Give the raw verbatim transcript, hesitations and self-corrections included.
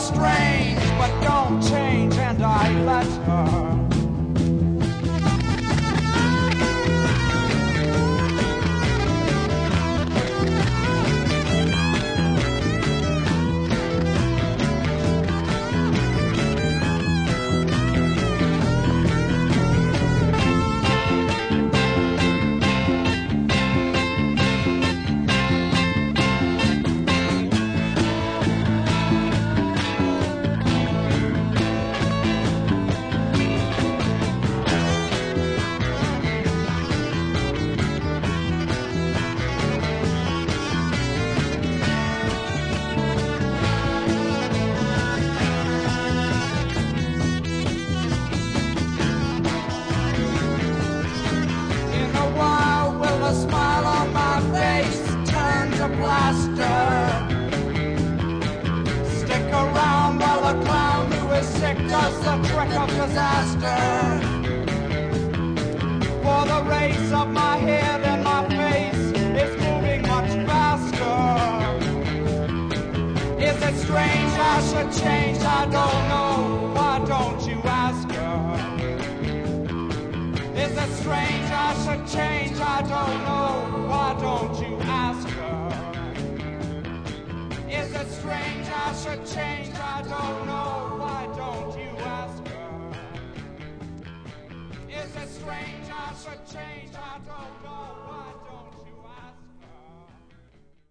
strange, but don't change, and I let her. Stick around while the clown who is sick does the trick of disaster. For the race of my head and my face is moving much faster. Is it strange I should change? I don't know. Why don't you ask her? Is it strange I should change? I don't know. Why don't you ask her? Is it strange I should change? I don't know. Why don't you ask her? Is it strange I should change? I don't know.